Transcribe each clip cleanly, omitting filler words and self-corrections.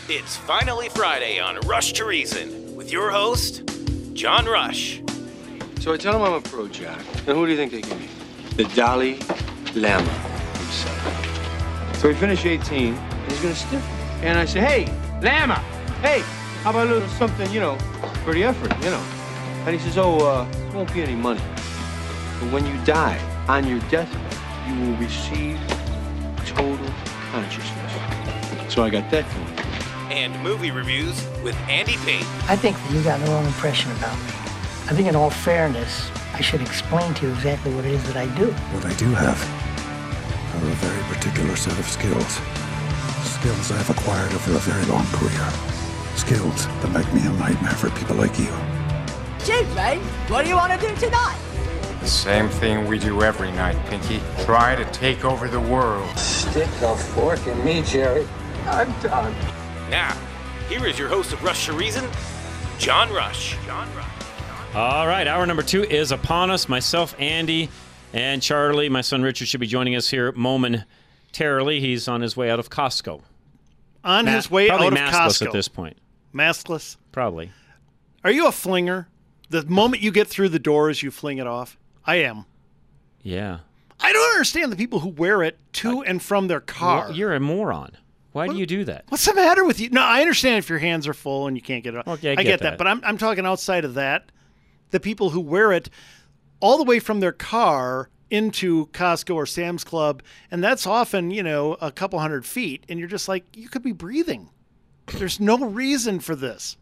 It's finally Friday on Rush to Reason with your host, John Rush. So I tell him I'm a pro, Jack. And who do you think they give me? The Dalai Lama himself. So we finish 18, and he's gonna stiff me. And I say, hey, Lama, hey, how about a little something, for the effort, And he says, there won't be any money. But when you die on your deathbed, you will receive total consciousness. So I got that going. And movie reviews with Andy Payne. I think that you got the wrong impression about me. I think in all fairness, I should explain to you exactly what it is that I do. What I do have are a very particular set of skills. Skills I've acquired over a very long career. Skills that make me a nightmare for people like you. Chief, mate, what do you want to do tonight? The same thing we do every night, Pinky. Try to take over the world. Stick a fork in me, Jerry. I'm done. Now, here is your host of Rush to Reason, John Rush. All right, hour number 2 is upon us. Myself, Andy, and Charlie, my son Richard, should be joining us here momentarily. He's on his way out of Costco. On his way out of Costco. Probably maskless Costco. at this point. Maskless? Probably. Are you a flinger? The moment you get through the doors, you fling it off? I am. Yeah. I don't understand the people who wear it to and from their car. Well, you're a moron. Why do you do that? What's the matter with you? No, I understand if your hands are full and you can't get it off. Okay, I get that. But I'm talking outside of that. The people who wear it all the way from their car into Costco or Sam's Club, and that's often, a couple 100 feet, and you're just like, you could be breathing. There's no reason for this.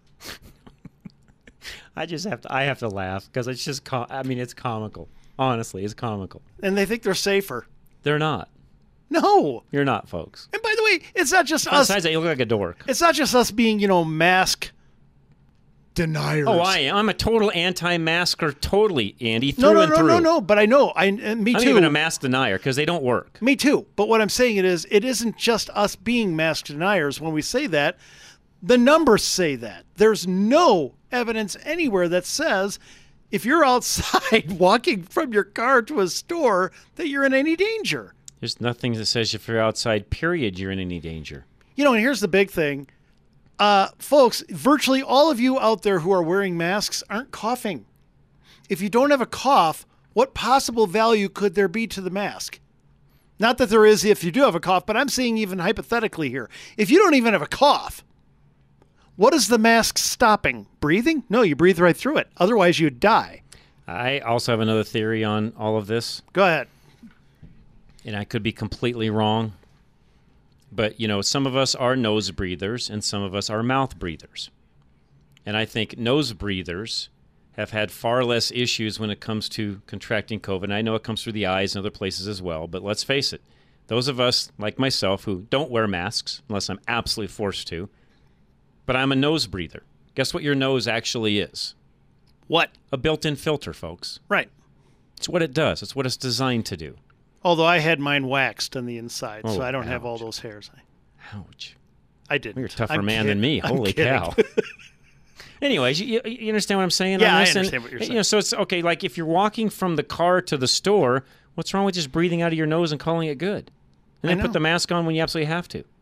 I have to laugh because it's just, it's comical. Honestly, it's comical. And they think they're safer. They're not. No. You're not, folks. And by the way, it's not just us. Besides that, you look like a dork. It's not just us being, mask deniers. Oh, I am. I'm a total anti-masker, totally, Andy, through and through. No, but I know. Me I'm too. even a mask denier because they don't work. Me too. But what I'm saying it isn't just us being mask deniers. When we say that, the numbers say that. There's no evidence anywhere that says if you're outside walking from your car to a store that you're in any danger. There's nothing that says if you're outside, period, you're in any danger. And here's the big thing. Folks, virtually all of you out there who are wearing masks aren't coughing. If you don't have a cough, what possible value could there be to the mask? Not that there is if you do have a cough, but I'm saying even hypothetically here. If you don't even have a cough, what is the mask stopping? Breathing? No, you breathe right through it. Otherwise, you'd die. I also have another theory on all of this. Go ahead. And I could be completely wrong. But, some of us are nose breathers and some of us are mouth breathers. And I think nose breathers have had far less issues when it comes to contracting COVID. And I know it comes through the eyes and other places as well. But let's face it, those of us like myself who don't wear masks unless I'm absolutely forced to, but I'm a nose breather. Guess what your nose actually is? What? A built-in filter, folks. Right. It's what it does. It's what it's designed to do. Although I had mine waxed on the inside, so I don't have all ouch. those hairs. Ouch. I didn't. You're a tougher I'm man than me. I'm Holy kidding. cow. Anyways, you understand what I'm saying? Yeah, on I this? understand what you're saying. So it's okay, like if you're walking from the car to the store, what's wrong with just breathing out of your nose and calling it good? And then put the mask on when you absolutely have to.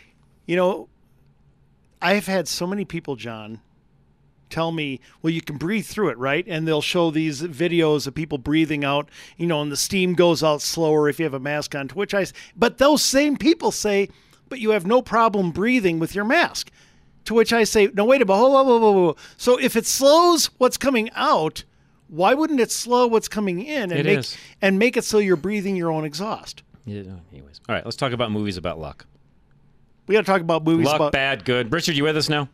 I've had so many people, John, tell me, well, you can breathe through it, right? And they'll show these videos of people breathing out, and the steam goes out slower if you have a mask on, but those same people say, but you have no problem breathing with your mask. To which I say, no, wait a minute, whoa. So if it slows what's coming out, why wouldn't it slow what's coming in and make it so you're breathing your own exhaust? Yeah, anyways. All right, let's talk about movies about luck. We got to talk about movies luck, about... bad, good. Richard, you with us now?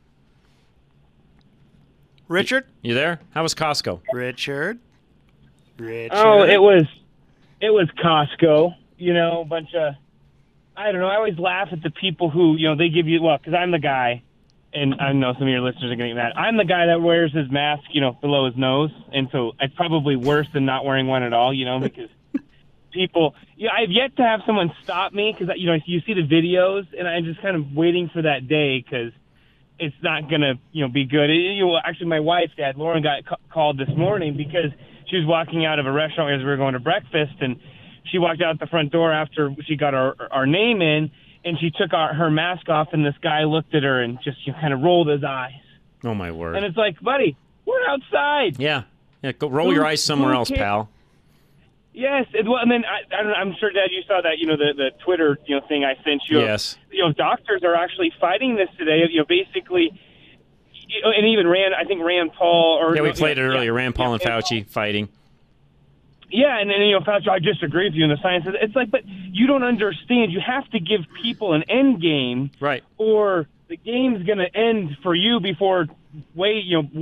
Richard? You there? How was Costco? Richard? Oh, it was Costco. A bunch of, I don't know, I always laugh at the people who, they give you, because I'm the guy, and I know some of your listeners are getting that. I'm the guy that wears his mask, below his nose, and so it's probably worse than not wearing one at all, because people, I've yet to have someone stop me, because, you see the videos, and I'm just kind of waiting for that day, because it's not going to, be good. Actually, my wife, Dad, Lauren, got called this morning because she was walking out of a restaurant as we were going to breakfast, and she walked out the front door after she got our name in, and she took her mask off, and this guy looked at her and just kind of rolled his eyes. Oh, my word. And it's like, buddy, we're outside. Yeah. Go roll your eyes somewhere else, pal. Yes, and then I'm sure, Dad, you saw that, the Twitter, thing I sent you. Yes. Doctors are actually fighting this today. Basically, and even Rand Paul. Or, yeah, we played it earlier. Rand Paul and Fauci fighting. Yeah, and then Fauci, I disagree with you in the science. It's like, but you don't understand. You have to give people an end game, right? Or the game's going to end for you before way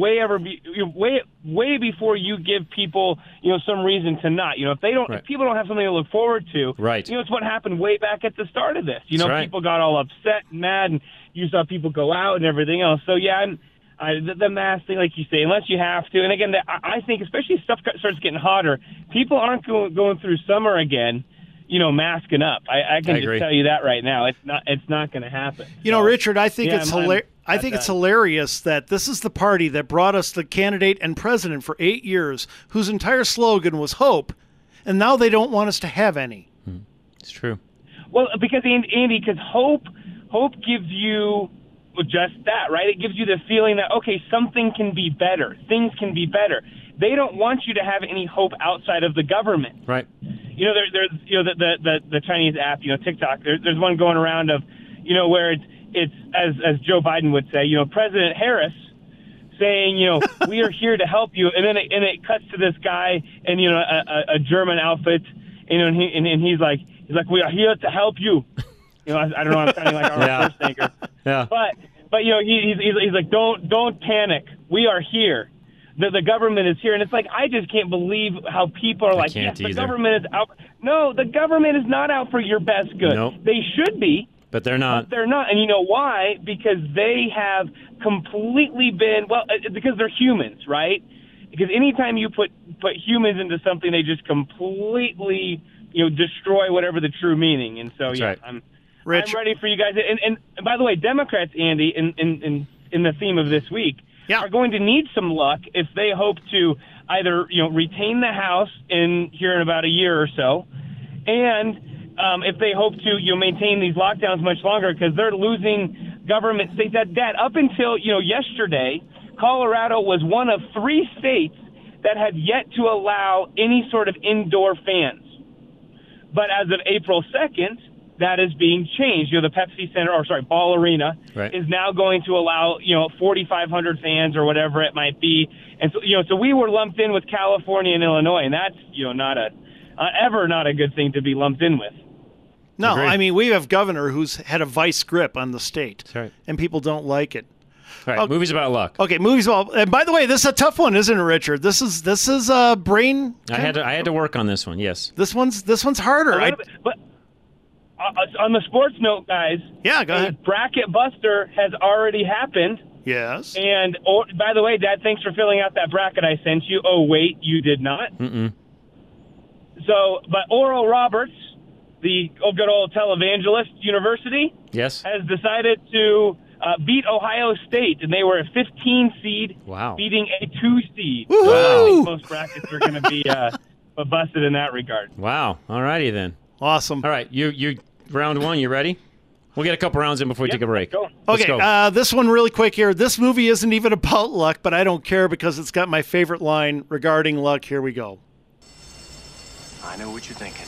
before you give people some reason to not. If they don't, if people don't have something to look forward to, right? It's what happened way back at the start of this. Right. People got all upset and mad, and you saw people go out and everything else. So yeah, the mask thing, like you say, unless you have to. And again, I think especially if stuff starts getting hotter, people aren't going through summer again, masking up. I can just tell you that right now. It's not going to happen. Richard, I think it's hilarious. I think it's hilarious that this is the party that brought us the candidate and president for 8 years, whose entire slogan was hope, and now they don't want us to have any. It's true. Well, because Andy, because hope gives you just that, right? It gives you the feeling that, okay, something can be better. Things can be better. They don't want you to have any hope outside of the government. Right. There's the Chinese app, TikTok. There's one going around of, where it's as Joe Biden would say, President Harris saying, we are here to help you, and then it cuts to this guy in a German outfit, and he's like we are here to help you. I don't know. I'm sounding like our first thinker. Yeah. But he's like, don't panic. We are here. The government is here, and it's like I just can't believe how people are like, yes, the government is out. No, the government is not out for your best good. Nope. They should be. But they're not. But they're not. And you know why? Because they have completely been, because they're humans, right? Because anytime you put humans into something, they just completely, destroy whatever the true meaning. And so, right. I'm ready for you guys. And by the way, Democrats, Andy, in the theme of this week, are going to need some luck if they hope to either, retain the House here in about a year or so, and if they hope to maintain these lockdowns much longer, because they're losing government states. That up until yesterday, Colorado was one of 3 states that had yet to allow any sort of indoor fans. But as of April 2nd, that is being changed. The Pepsi Center, Ball Arena, is now going to allow 4,500 fans or whatever it might be. And so so we were lumped in with California and Illinois, and that's not a good thing to be lumped in with. No, Agreed. I mean, we have governor who's had a vice grip on the state, and people don't like it. All right, movies about luck. Okay, movies about. And by the way, this is a tough one, isn't it, Richard? This is brain. I had to work on this one. Yes. This one's harder. But on the sports note, guys. Yeah, go ahead. Bracket Buster has already happened. Yes. And by the way, Dad, thanks for filling out that bracket I sent you. Oh wait, you did not. Mm-mm. So, but Oral Roberts, the good old televangelist university, has decided to beat Ohio State, and they were a 15 seed, beating a 2 seed. Woo-hoo! So I think most brackets are going to be busted in that regard. Wow. All righty then. Awesome. All right, you round one. You ready? We'll get a couple rounds in before we take a break. Let's go. Okay, this one really quick here. This movie isn't even about luck, but I don't care because it's got my favorite line regarding luck. Here we go. I know what you're thinking.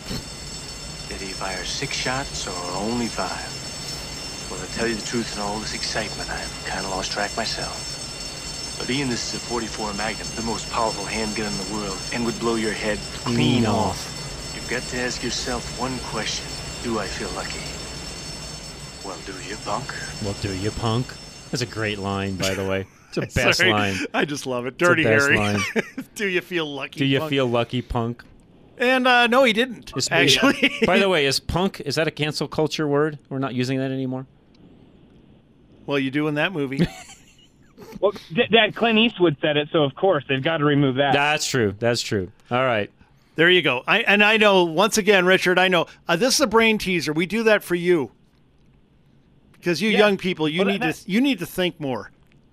Did he fire 6 shots or only 5? Well, to tell you the truth, in all this excitement, I've kind of lost track myself. But Ian, this is a .44 Magnum, the most powerful handgun in the world, and would blow your head clean off. You've got to ask yourself one question. Do I feel lucky? Well, do you, punk? Well, do you, punk? That's a great line, by the way. It's the best line. I just love it. Dirty Harry. Line. Do you feel lucky, Do you punk? feel lucky, punk? And no, he didn't, actually. By the way, is that a cancel culture word? We're not using that anymore? Well, you do in that movie. Well, Dad, Clint Eastwood said it, so of course they've got to remove that. That's true. That's true. All right. There you go. I know, once again, Richard, I know. This is a brain teaser. We do that for you. Because you young people, you need to think more.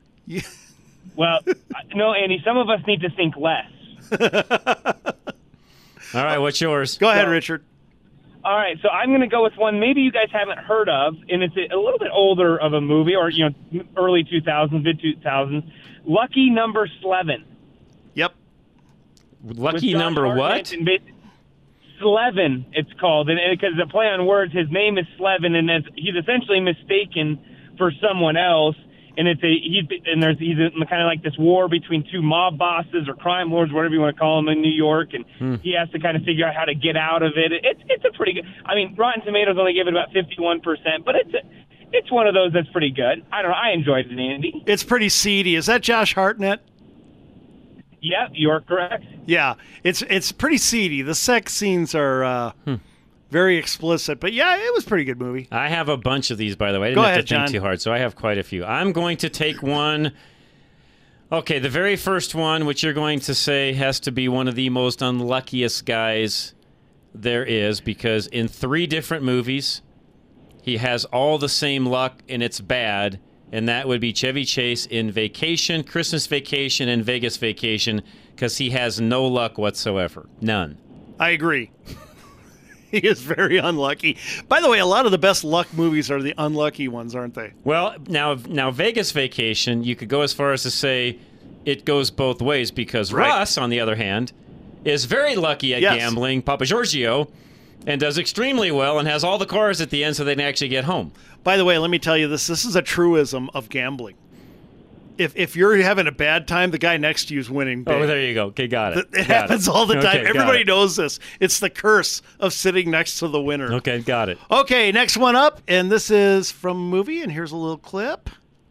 Well, no, Andy, some of us need to think less. All right, what's yours? Go ahead, Richard. All right, so I'm going to go with one maybe you guys haven't heard of, and it's a little bit older of a movie, or early 2000s, mid 2000s. Lucky Number 11. Yep. Lucky Number what? Slevin, it's called, and because it's a play on words, his name is Slevin, and he's essentially mistaken for someone else. And he's kind of like this war between two mob bosses or crime lords, whatever you want to call them, in New York, and he has to kind of figure out how to get out of it. It's a pretty good. I mean, Rotten Tomatoes only give it about 51%, but it's one of those that's pretty good. I don't know. I enjoyed it, Andy. It's pretty seedy. Is that Josh Hartnett? Yeah, you're correct. Yeah, it's pretty seedy. The sex scenes are very explicit, but yeah, it was a pretty good movie. I have a bunch of these, by the way. I Go didn't ahead, have to think John. too hard, so I have quite a few. I'm going to take one. Okay, the very first one, which you're going to say has to be one of the most unluckiest guys there is, because in 3 different movies, he has all the same luck, and it's bad, and that would be Chevy Chase in Vacation, Christmas Vacation, and Vegas Vacation, because he has no luck whatsoever. None. I agree. He is very unlucky. By the way, a lot of the best luck movies are the unlucky ones, aren't they? Well, now Vegas Vacation, you could go as far as to say it goes both ways, because Russ, on the other hand, is very lucky at gambling, Papa Giorgio, and does extremely well and has all the cars at the end so they can actually get home. By the way, let me tell you this. This is a truism of gambling. If you're having a bad time, the guy next to you is winning big. Oh, there you go. Okay, got it. It happens all the time. Okay, Everybody knows this. It's the curse of sitting next to the winner. Okay, got it. Okay, next one up, and this is from a movie, and here's a little clip.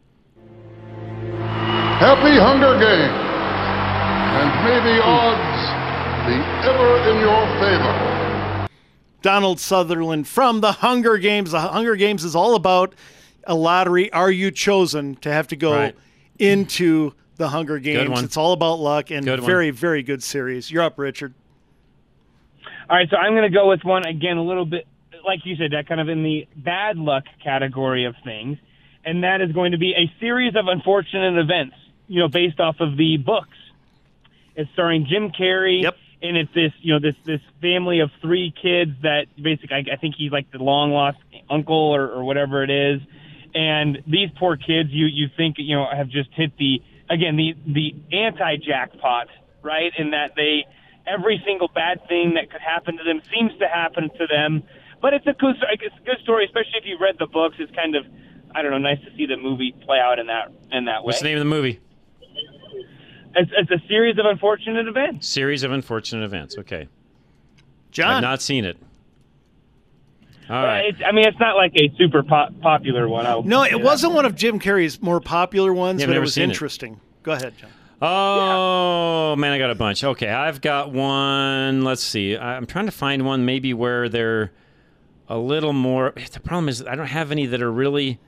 Happy Hunger Games, and may the odds be ever in your favor. Donald Sutherland from The Hunger Games. The Hunger Games is all about a lottery. Are you chosen to have to go into the Hunger Games? Good one. It's all about luck, and Good one. very, very good series. You're up, Richard. All right, so I'm going to go with one, again, a little bit, like you said, that kind of in the bad luck category of things, and that is going to be a series of unfortunate events, based off of the books. It's starring Jim Carrey. Yep. And it's this, this family of 3 kids that basically, I think he's like the long lost uncle or whatever it is. And these poor kids, you think, have just hit the anti-jackpot, right? In that every single bad thing that could happen to them seems to happen to them. But it's a good story, especially if you read the books. It's kind of, I don't know, nice to see the movie play out in that way. What's the name of the movie? It's a series of unfortunate events. Series of unfortunate events. Okay. John. I've not seen it. All right. It's not like a super popular one. No, it wasn't one of Jim Carrey's more popular ones, Yeah, I've but it never was seen it. interesting. Go ahead, John. Oh, man, I got a bunch. Okay, I've got one. Let's see. I'm trying to find one maybe where they're a little more. The problem is I don't have any that are really,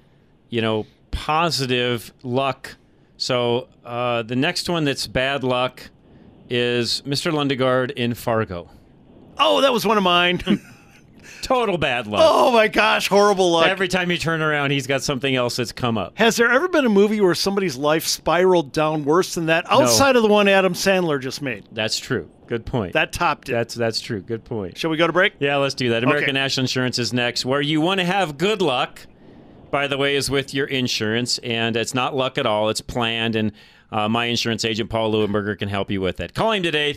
positive luck. So the next one that's bad luck is Mr. Lundegaard in Fargo. Oh, that was one of mine. Total bad luck. Oh, my gosh, horrible luck. Every time you turn around, he's got something else that's come up. Has there ever been a movie where somebody's life spiraled down worse than that, outside of the one Adam Sandler just made? That's true. Good point. That topped it. That's true. Good point. Shall we go to break? Yeah, let's do that. American National Insurance is next. Where you want to have good luck, by the way, is with your insurance, and it's not luck at all. It's planned, and my insurance agent, Paul Leuenberger, can help you with that. Call him today,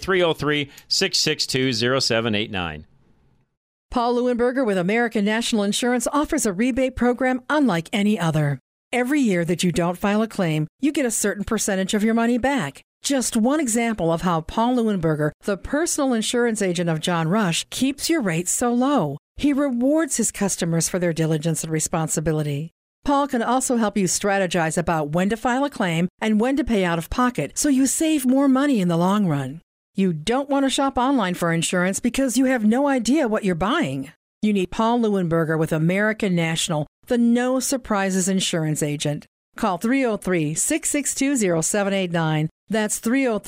303-662-0789. Paul Leuenberger with American National Insurance offers a rebate program unlike any other. Every year that you don't file a claim, you get a certain percentage of your money back. Just one example of how Paul Leuenberger, the personal insurance agent of John Rush, keeps your rates so low. He rewards his customers for their diligence and responsibility. Paul can also help you strategize about when to file a claim and when to pay out of pocket so you save more money in the long run. You don't want to shop online for insurance because you have no idea what you're buying. You need Paul Leuenberger with American National, the no surprises insurance agent. Call 303-662-0789. That's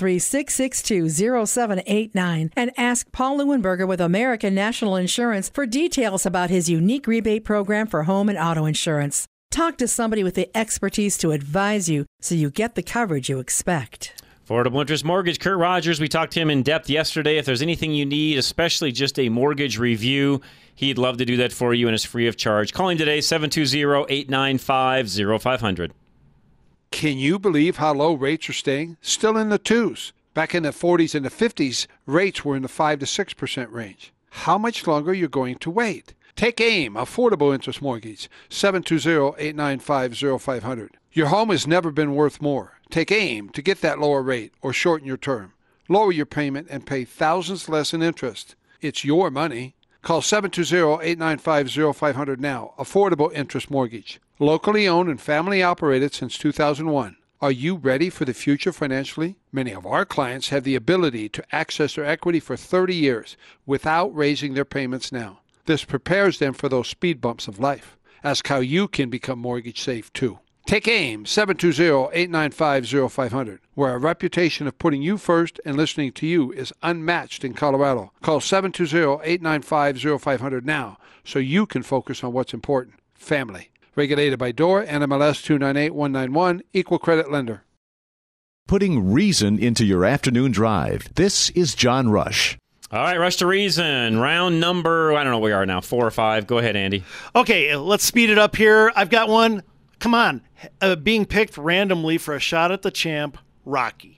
303-662-0789. And ask Paul Leuenberger with American National Insurance for details about his unique rebate program for home and auto insurance. Talk to somebody with the expertise to advise you so you get the coverage you expect. Affordable Interest Mortgage, Kurt Rogers. We talked to him in depth yesterday. If there's anything you need, especially just a mortgage review, he'd love to do that for you and is free of charge. Call him today, 720-895-0500. Can you believe how low rates are staying? Still in the twos. Back in the 40s and the 50s, rates were in the 5 to 6% range. How much longer are you going to wait? Take AIM, Affordable Interest Mortgage, 720-895-0500. Your home has never been worth more. Take AIM to get that lower rate or shorten your term. Lower your payment and pay thousands less in interest. It's your money. Call 720-895-0500 now. Affordable Interest Mortgage. Locally owned and family operated since 2001. Are you ready for the future financially? Many of our clients have the ability to access their equity for 30 years without raising their payments now. This prepares them for those speed bumps of life. Ask how you can become mortgage safe too. Take AIM, 720-895-0500, where a reputation of putting you first and listening to you is unmatched in Colorado. Call 720-895-0500 now so you can focus on what's important, family. Regulated by DORA, NMLS 298191, Equal Credit Lender. Putting reason into your afternoon drive. This is John Rush. All right, Rush to Reason. Round number, I don't know where we are now, 4 or 5. Go ahead, Andy. Okay, let's speed it up here. I've got one. Come on. Being picked randomly for a shot at the champ, Rocky.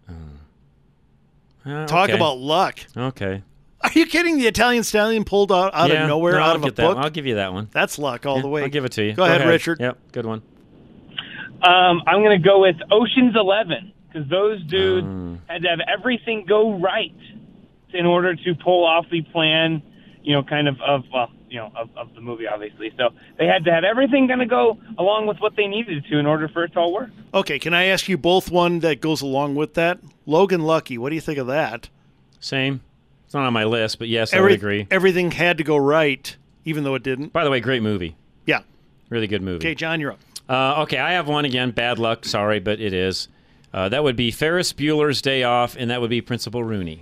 Talk about luck. Okay. Are you kidding? The Italian Stallion pulled out of nowhere, out of a book? I'll give you that one. That's luck all the way. I'll give it to you. Go ahead, Richard. Yep, good one. I'm going to go with Ocean's 11 because those dudes had to have everything go right in order to pull off the plan, of the movie, obviously. So they had to have everything going to go along with what they needed to in order for it to all work. Okay, can I ask you both one that goes along with that? Logan Lucky, what do you think of that? Same. It's not on my list, but yes, I would agree. Everything had to go right, even though it didn't. By the way, great movie. Yeah. Really good movie. Okay, John, you're up. Okay, I have one again. Bad luck. Sorry, but it is. That would be Ferris Bueller's Day Off, and that would be Principal Rooney.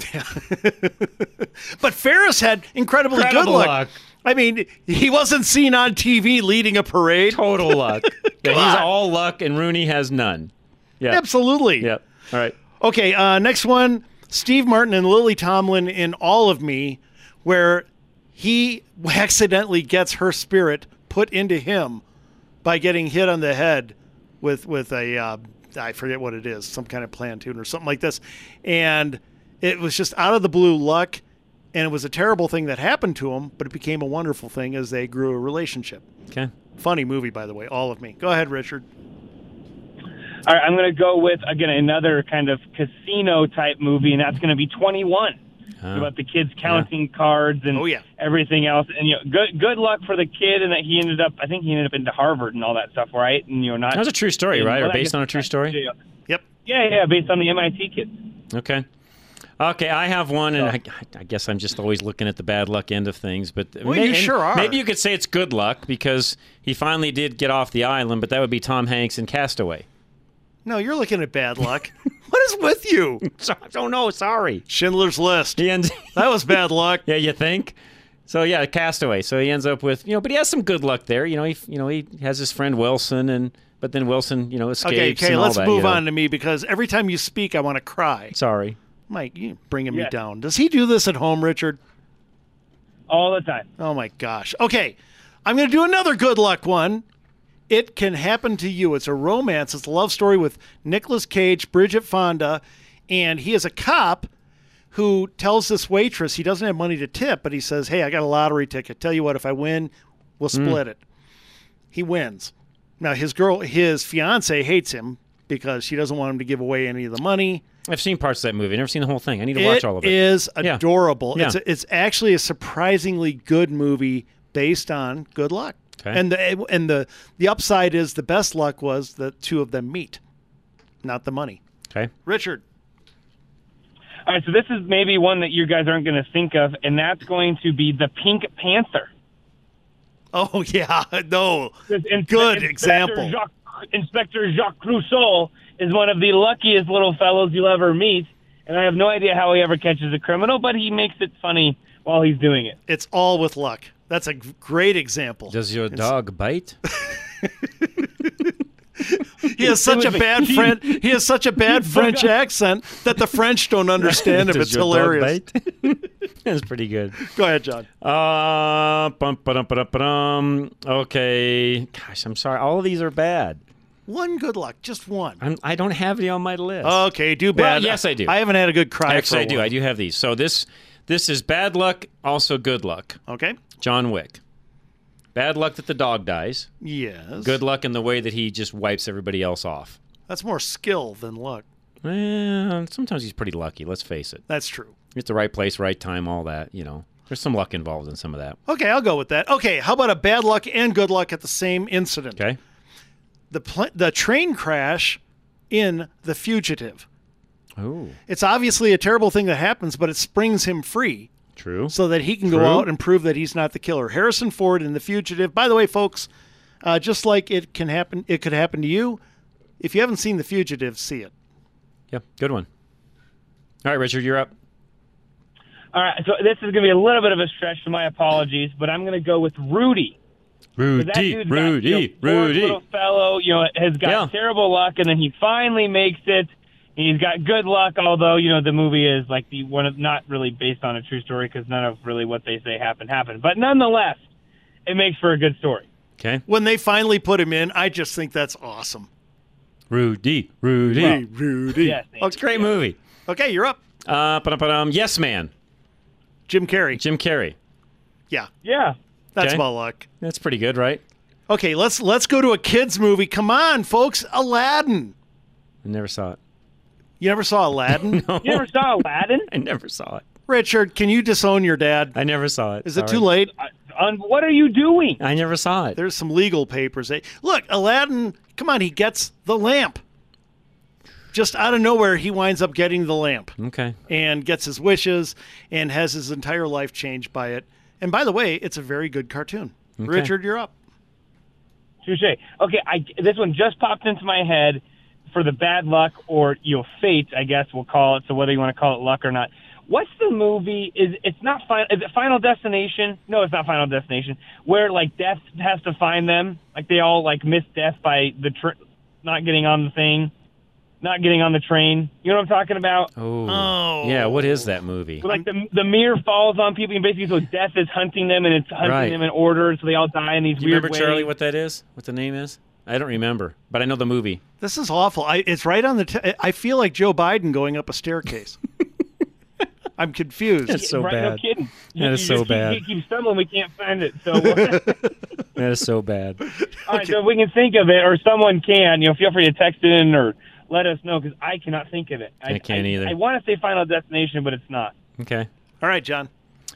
But Ferris had incredibly good luck. I mean, he wasn't seen on TV leading a parade. Total luck. Yeah, he's all luck, and Rooney has none. Yeah, absolutely. Yep. All right. Okay, next one. Steve Martin and Lily Tomlin in All of Me, where he accidentally gets her spirit put into him by getting hit on the head with a, I forget what it is, some kind of plantain or something like this. And it was just out of the blue luck, and it was a terrible thing that happened to him, but it became a wonderful thing as they grew a relationship. Okay. Funny movie, by the way, All of Me. Go ahead, Richard. All right, I'm going to go with, again, another kind of casino-type movie, and that's going to be 21. About the kids counting cards and everything else. And good luck for the kid, and that he ended up into Harvard and all that stuff, right? And not. That was a true story, right? Or based on a true story? Yep. Yeah, based on the MIT kids. Okay. Okay, I have one, and I guess I'm just always looking at the bad luck end of things. But you sure are. Maybe you could say it's good luck because he finally did get off the island, but that would be Tom Hanks in Castaway. No, you're looking at bad luck. What is with you? I don't know. Sorry. Schindler's List. That was bad luck. Yeah, you think? So yeah, Castaway. So he ends up with but he has some good luck there. He has his friend Wilson, but then Wilson escapes. Okay, and let's all that, move on to me because every time you speak, I want to cry. Sorry, Mike, you're bringing me down. Does he do this at home, Richard? All the time. Oh my gosh. Okay, I'm going to do another good luck one. It Can Happen to You. It's a romance. It's a love story with Nicolas Cage, Bridget Fonda, and he is a cop who tells this waitress he doesn't have money to tip, but he says, hey, I got a lottery ticket. Tell you what, if I win, we'll split it. He wins. Now, his fiance hates him because she doesn't want him to give away any of the money. I've seen parts of that movie. I've never seen the whole thing. I need to watch all of it. It is adorable. Yeah. It's actually a surprisingly good movie based on good luck. Okay. And the upside is the best luck was the two of them meet, not the money. Okay. Richard. All right, so this is maybe one that you guys aren't going to think of, and that's going to be the Pink Panther. Oh, yeah. No. Good example. Inspector Jacques Clouseau is one of the luckiest little fellows you'll ever meet, and I have no idea how he ever catches a criminal, but he makes it funny while he's doing it. It's all with luck. That's a great example. Does your dog bite? He has such a bad French. He has such a bad French accent that the French don't understand him. It's hilarious. That's pretty good. Go ahead, John. Okay. Gosh, I'm sorry. All of these are bad. One good luck, just one. I don't have any on my list. Okay, do bad. Well, yes, I do. I haven't had a good cry. Actually, for a I do. while. I do have these. So this is bad luck, also good luck. Okay. John Wick. Bad luck that the dog dies. Yes. Good luck in the way that he just wipes everybody else off. That's more skill than luck. Sometimes he's pretty lucky, let's face it. That's true. He's at the right place, right time, all that, There's some luck involved in some of that. Okay, I'll go with that. Okay, how about a bad luck and good luck at the same incident? Okay. The train crash in The Fugitive. Oh. It's obviously a terrible thing that happens, but it springs him free. True. So that he can go out and prove that he's not the killer. Harrison Ford in The Fugitive. By the way, folks, just like it could happen to you. If you haven't seen The Fugitive, see it. Yeah, good one. All right, Richard, you're up. All right, so this is going to be a little bit of a stretch, so my apologies, but I'm going to go with Rudy. Rudy. Little fellow, has got terrible luck, and then he finally makes it. He's got good luck, although, the movie is like not really based on a true story because none of really what they say happened. But nonetheless, it makes for a good story. Okay. When they finally put him in, I just think that's awesome. Rudy. Rudy. Yes, it's a great movie. Okay, you're up. Yes Man. Jim Carrey. Yeah. That's Okay. about luck. That's pretty good, right? Okay, let's go to a kids movie. Come on, folks. Aladdin. I never saw it. You never saw Aladdin? No. You never saw Aladdin? I never saw it. Richard, can you disown your dad? I never saw it. Is it too late? What are you doing? I never saw it. There's some legal papers. Look, Aladdin, come on, he gets the lamp. Just out of nowhere, he winds up getting the lamp. Okay. And gets his wishes and has his entire life changed by it. And by the way, it's a very good cartoon. Okay. Richard, you're up. Touche. Okay, this one just popped into my head for the bad luck or fate, I guess we'll call it. So whether you want to call it luck or not. What's the movie? Is it Final Destination? No, it's not Final Destination. Where death has to find them, they all miss death by not getting on the thing, not getting on the train. You know what I'm talking about? Oh. Yeah. What is that movie? So, the mirror falls on people, and basically, so death is hunting them, and it's hunting them in order, so they all die in these Do you weird remember, ways. Charlie, what that is? What the name is? I don't remember, but I know the movie. This is awful. It's right on the I feel like Joe Biden going up a staircase. I'm confused. That's so right, bad. No kidding. That is so bad. He keeps stumbling. We can't find it. So That is so bad. all right. So if we can think of it, or someone can, feel free to text it in or let us know because I cannot think of it. I can't either. I want to say Final Destination, but it's not. Okay. All right, John.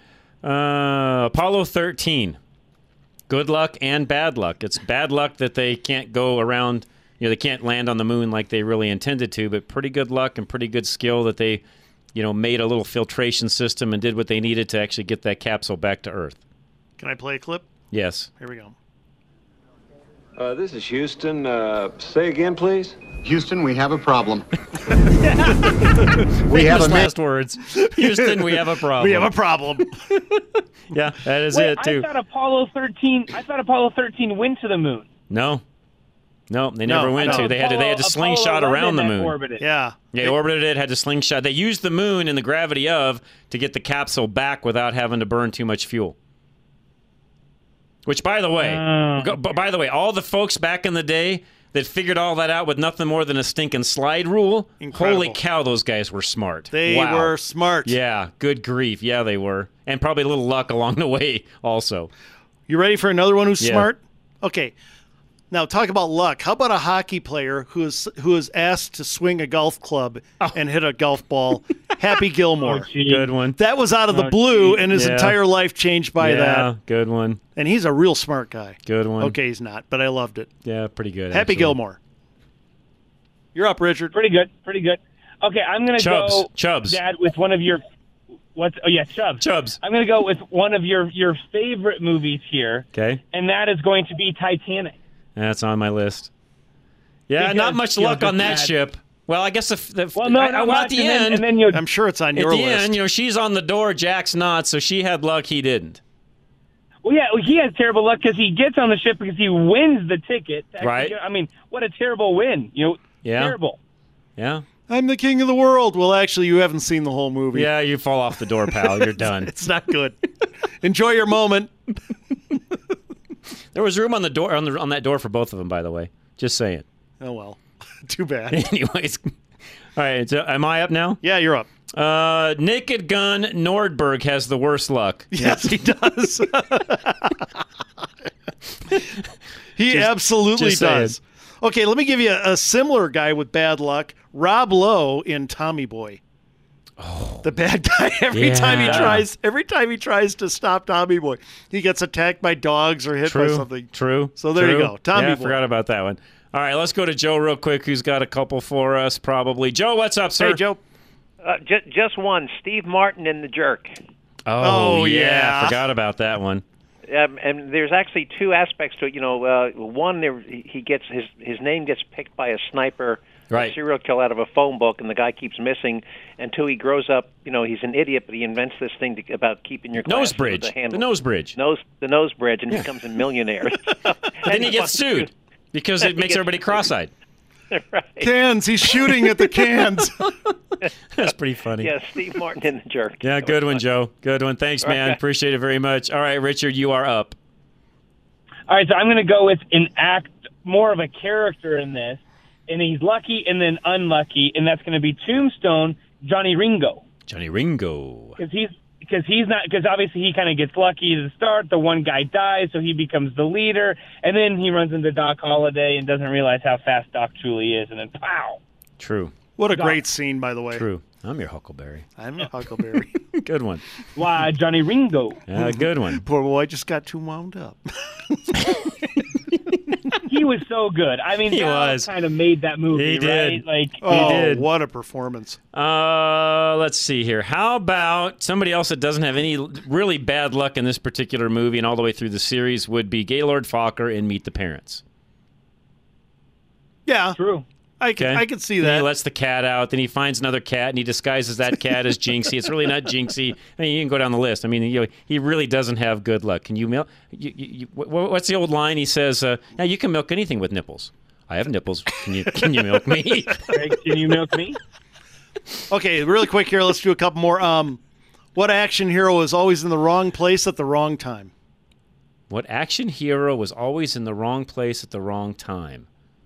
Apollo 13. Good luck and bad luck. It's bad luck that they can't go around, they can't land on the moon like they really intended to, but pretty good luck and pretty good skill that they, made a little filtration system and did what they needed to actually get that capsule back to Earth. Can I play a clip? Yes. Here we go. This is Houston. Say again, please. Houston, we have a problem. We have last words. Houston, we have a problem. We have a problem. Yeah, that is it too. I thought Apollo 13 went to the moon. No, they never went to. They had to slingshot around the moon. Orbited. Yeah. They orbited it, had to slingshot. They used the moon and the gravity of to get the capsule back without having to burn too much fuel. Which, by the way, all the folks back in the day that figured all that out with nothing more than a stinking slide rule. Incredible. Holy cow, those guys were smart. They were smart. Yeah, good grief. Yeah, they were. And probably a little luck along the way also. You ready for another one who's Yeah. smart? Okay. Now, talk about luck. How about a hockey player who is asked to swing a golf club and hit a golf ball? Happy Gilmore. Good one. That was out of the blue, and his entire life changed by that. Good one. And he's a real smart guy. Good one. Okay, he's not, but I loved it. Yeah, pretty good. Happy actually. Gilmore. You're up, Richard. Pretty good. Okay, I'm going to go, Chubbs. Dad, with one of your... Chubbs. Chubbs. I'm going to go with one of your favorite movies here. Okay. And that is going to be Titanic. That's on my list. Yeah, Because, not much luck on that Dad- ship. Well, I guess at the and then I'm sure it's on at your the list. end, she's on the door, Jack's not, so she had luck, he didn't. Well, yeah, he has terrible luck because he gets on the ship because he wins the ticket. Right. I mean, what a terrible win. Yeah. Terrible. Yeah. I'm the king of the world. Well, actually, you haven't seen the whole movie. Yeah, you fall off the door, pal. You're done. It's not good. Enjoy your moment. There was room on the door on that door for both of them, by the way. Just saying. Oh, well. Too bad. Anyways. All right, so am I up now? Yeah, you're up. Naked Gun Nordberg has the worst luck. Yes, he does. He absolutely does. Okay, let me give you a similar guy with bad luck. Rob Lowe in Tommy Boy. Oh, the bad guy. Every time he tries to stop Tommy Boy, he gets attacked by dogs or hit by something. True. So there you go, Tommy Boy. I forgot about that one. All right, let's go to Joe real quick, who's got a couple for us probably. Joe, what's up, sir? Hey, Joe. Just one. Steve Martin in The Jerk. Oh yeah. Forgot about that one. And there's actually two aspects to it. One, he gets his name gets picked by a sniper, right, a serial killer out of a phone book, and the guy keeps missing. And two, he grows up. He's an idiot, but he invents this thing about keeping your nose bridge, the nose bridge, the nose bridge, and becomes a millionaire. But then he gets sued because it makes everybody cross-eyed. Right. Cans. He's shooting at the cans. That's pretty funny. Yeah, Steve Martin in The Jerk. Yeah, good one, Joe. Good one. Thanks, man. Appreciate it very much. All right, Richard, you are up. All right, so I'm going to go with more of a character in this, and he's lucky and then unlucky, and that's going to be Tombstone, Johnny Ringo. Johnny Ringo. Because obviously he kind of gets lucky to the start. The one guy dies, so he becomes the leader, and then he runs into Doc Holliday and doesn't realize how fast Doc truly is, and then pow. True. What a great scene, by the way. True. I'm your Huckleberry. I'm your Huckleberry. Good one. Why, Johnny Ringo. Yeah, good one. Poor boy just got too wound up. He was so good. I mean, he kind of made that movie, he did. Right? He did. What a performance. Let's see here. How about somebody else that doesn't have any really bad luck in this particular movie and all the way through the series would be Gaylord Fokker in Meet the Parents. Yeah. True. I can see that. Then he lets the cat out. Then he finds another cat, and he disguises that cat as Jinxie. It's really not Jinxie. I mean, you can go down the list. I mean, he really doesn't have good luck. Can you milk? What's the old line? He says, "Now you can milk anything with nipples. I have nipples. Can you milk me? Can you milk me?" Okay, really quick here. Let's do a couple more. What action hero is always in the wrong place at the wrong time? What action hero was always in the wrong place at the wrong time?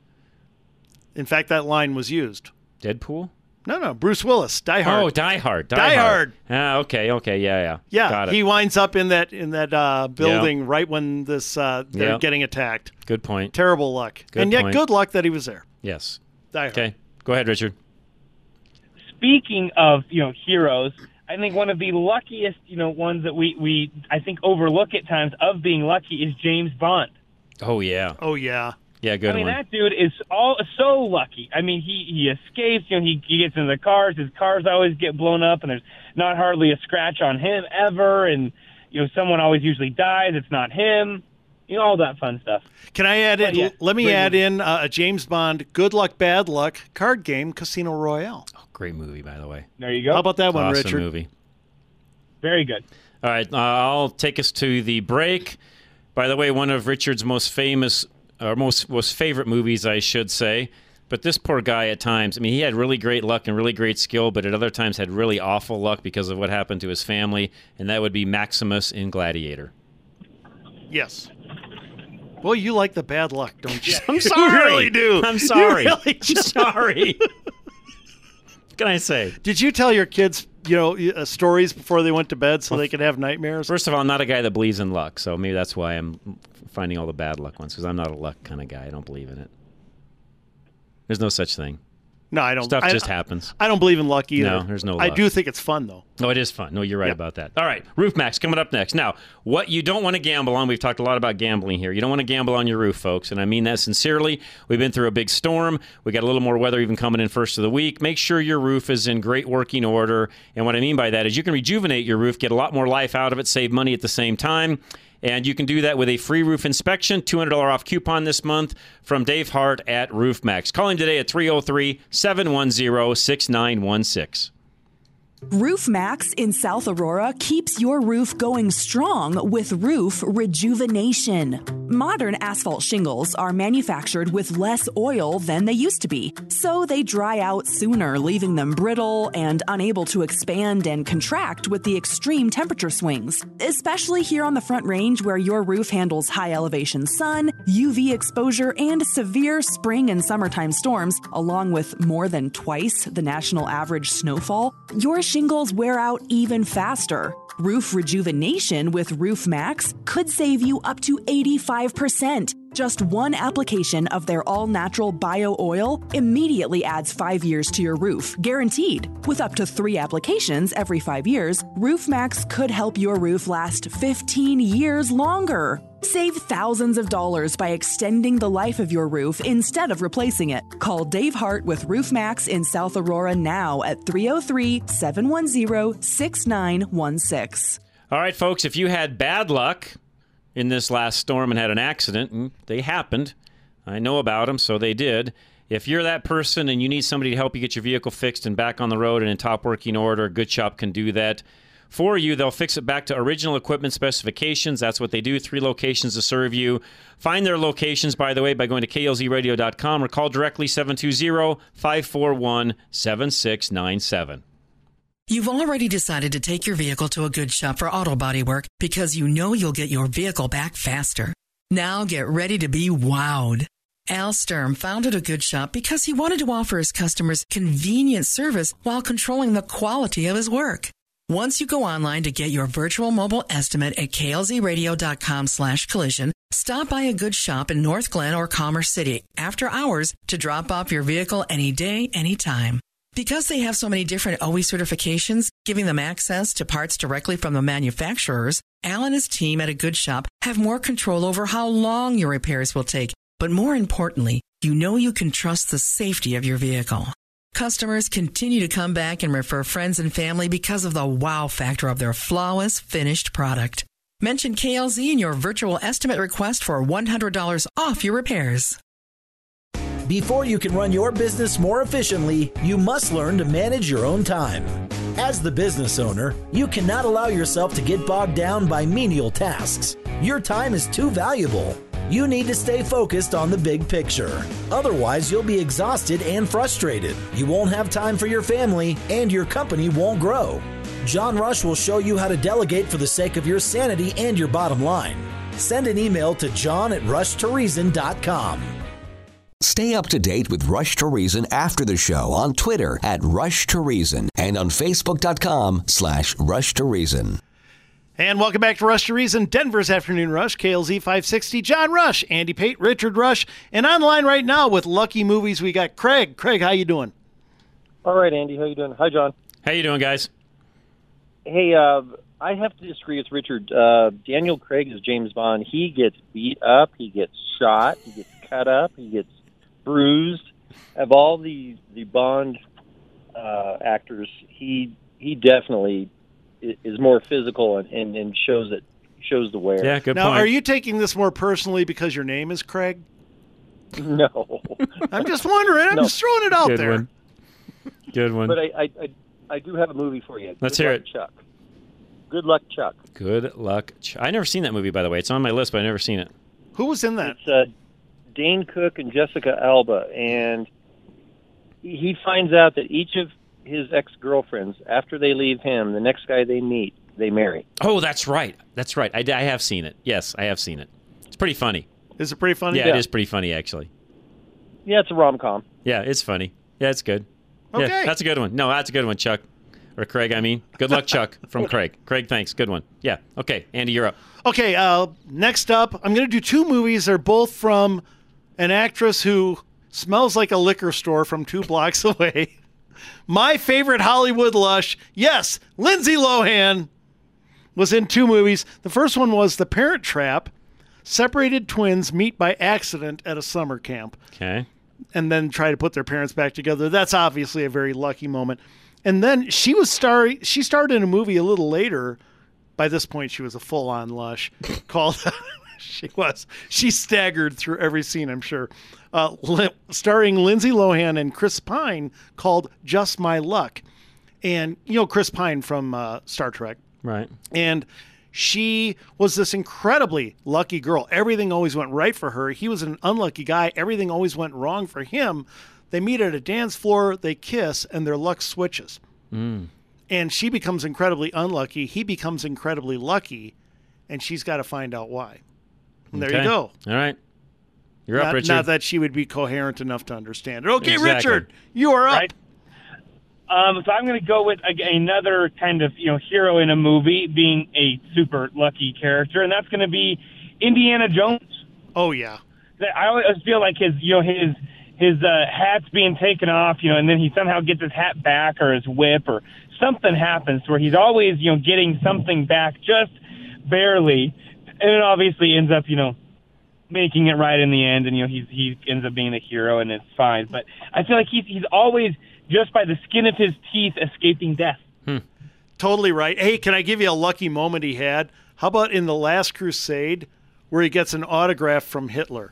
In fact, that line was used. Deadpool? No. Bruce Willis. Die Hard. Oh, Die Hard. Die Hard. Ah, okay. Yeah. Yeah. Got it. He winds up in that building right when they're getting attacked. Good point. Terrible luck. Good yet, point. good luck that he was there. Yes. Die Hard. Okay. Go ahead, Richard. Speaking of heroes, I think one of the luckiest ones that we I think overlook at times of being lucky is James Bond. Oh yeah. Yeah, good one. That dude is so lucky. I mean, he escapes. He gets into the cars. His cars always get blown up, and there's not hardly a scratch on him ever. And someone always usually dies. It's not him. All that fun stuff. Can I add in? Let me add in a James Bond good luck, bad luck card game, Casino Royale. Oh, great movie, by the way. There you go. How about that one, awesome Richard? Movie. Very good. All right, I'll take us to the break. By the way, one of Richard's most famous. Most favorite movies, I should say. But this poor guy at times, I mean, he had really great luck and really great skill, but at other times had really awful luck because of what happened to his family, and that would be Maximus in Gladiator. Yes. Well, you like the bad luck, don't you? I'm sorry. You really do. I'm sorry. You really do. Sorry. What can I say? Did you tell your kids, stories before they went to bed so they could have nightmares? First of all, I'm not a guy that believes in luck, so maybe that's why I'm finding all the bad luck ones, because I'm not a luck kind of guy. I don't believe in it. There's no such thing. No, I don't. Stuff just happens. I don't believe in luck either. No, there's no luck. I do think it's fun, though. Oh, it is fun. No, you're right about that. All right, Roof Max coming up next. Now, what you don't want to gamble on, we've talked a lot about gambling here. You don't want to gamble on your roof, folks, and I mean that sincerely. We've been through a big storm. We got a little more weather even coming in first of the week. Make sure your roof is in great working order, and what I mean by that is you can rejuvenate your roof, get a lot more life out of it, save money at the same time. And you can do that with a free roof inspection, $200 off coupon this month from Dave Hart at Roof Max. Call him today at 303-710-6916. Roof Max in South Aurora keeps your roof going strong with roof rejuvenation. Modern asphalt shingles are manufactured with less oil than they used to be, so they dry out sooner, leaving them brittle and unable to expand and contract with the extreme temperature swings. Especially here on the Front Range, where your roof handles high elevation sun, UV exposure, and severe spring and summertime storms, along with more than twice the national average snowfall, your shingles wear out even faster. Roof rejuvenation with Roof Max could save you up to 85%. Just one application of their all-natural bio oil immediately adds 5 years to your roof, guaranteed. With up to 3 applications every 5 years, Roof Max could help your roof last 15 years longer. Save thousands of dollars by extending the life of your roof instead of replacing it. Call Dave Hart with Roof Max in South Aurora now at 303-710-6916. All right, folks, if you had bad luck in this last storm and had an accident, and they happened, I know about them, so they did. If you're that person and you need somebody to help you get your vehicle fixed and back on the road and in top working order, Good Shop can do that for you. They'll fix it back to original equipment specifications. That's what they do. 3 locations to serve you. Find their locations, by the way, by going to klzradio.com or call directly 720-541-7697. You've already decided to take your vehicle to a Good Shop for auto body work because you know you'll get your vehicle back faster. Now get ready to be wowed. Al Sturm founded a Good Shop because he wanted to offer his customers convenient service while controlling the quality of his work. Once you go online to get your virtual mobile estimate at klzradio.com/collision, stop by a Good Shop in North Glen or Commerce City after hours to drop off your vehicle any day, anytime. Because they have so many different OE certifications, giving them access to parts directly from the manufacturers, Al and his team at a Good Shop have more control over how long your repairs will take. But more importantly, you know you can trust the safety of your vehicle. Customers continue to come back and refer friends and family because of the wow factor of their flawless finished product. Mention KLZ in your virtual estimate request for $100 off your repairs. Before you can run your business more efficiently, you must learn to manage your own time. As the business owner, you cannot allow yourself to get bogged down by menial tasks. Your time is too valuable. You need to stay focused on the big picture. Otherwise, you'll be exhausted and frustrated. You won't have time for your family, and your company won't grow. John Rush will show you how to delegate for the sake of your sanity and your bottom line. Send an email to john@rushtoreason.com. Stay up to date with Rush to Reason after the show on Twitter @RushToReason and on Facebook.com/Rush to Reason. And welcome back to Rush to Reason, Denver's Afternoon Rush, KLZ 560. John Rush, Andy Pate, Richard Rush, and online right now with Lucky Movies, we got Craig. Craig, how you doing? All right, Andy, how you doing? Hi, John. How you doing, guys? Hey, I have to disagree with Richard. Daniel Craig is James Bond. He gets beat up, he gets shot, he gets cut up, he gets bruised. Of all the Bond actors, he definitely is more physical and shows the wear. Yeah, good now, point. Are you taking this more personally because your name is Craig? No. I'm just wondering. I'm just throwing it out Good there. one. Good one. But I do have a movie for you. Let's hear it. Chuck. Good Luck, Chuck. Good Luck, Chuck. I never seen that movie, by the way. It's on my list, but I've never seen it. Who was in that? It's Dane Cook and Jessica Alba, and he finds out that each of his ex-girlfriends, after they leave him, the next guy they meet, they marry. Oh, that's right. That's right. I have seen it. Yes, I have seen it. It's pretty funny. Is it pretty funny? Yeah, it is pretty funny, actually. Yeah, it's a rom-com. Yeah, it's funny. Yeah, it's good. Okay. Yeah, that's a good one. No, that's a good one, Chuck. Or Craig, I mean. Good luck, Chuck, from Craig. Craig, thanks. Good one. Yeah. Okay, Andy, you're up. Okay, next up, I'm going to do 2 movies. They're both from an actress who smells like a liquor store from 2 blocks away. My favorite Hollywood lush, yes, Lindsay Lohan was in 2 movies. The first one was The Parent Trap. Separated twins meet by accident at a summer camp. Okay. And then try to put their parents back together. That's obviously a very lucky moment. And then she starred in a movie a little later. By this point, she was a full-on lush. Called, she staggered through every scene, I'm sure. Starring Lindsay Lohan and Chris Pine, called Just My Luck. And, Chris Pine from Star Trek. Right. And she was this incredibly lucky girl. Everything always went right for her. He was an unlucky guy. Everything always went wrong for him. They meet at a dance floor, they kiss, and their luck switches. Mm. And she becomes incredibly unlucky. He becomes incredibly lucky, and she's got to find out why. And there you go. All right. You're up, Richard. Not that she would be coherent enough to understand it. Okay, Exactly. Richard, you are up. Right. So I'm going to go with another kind of hero in a movie being a super lucky character, and that's going to be Indiana Jones. Oh yeah. I always feel like his hat's being taken off, and then he somehow gets his hat back or his whip or something happens where he's always getting something back just barely, and it obviously ends up making it right in the end, and he ends up being the hero, and it's fine. But I feel like he's always just by the skin of his teeth escaping death. Totally right. Hey, can I give you a lucky moment he had? How about in The Last Crusade where he gets an autograph from Hitler?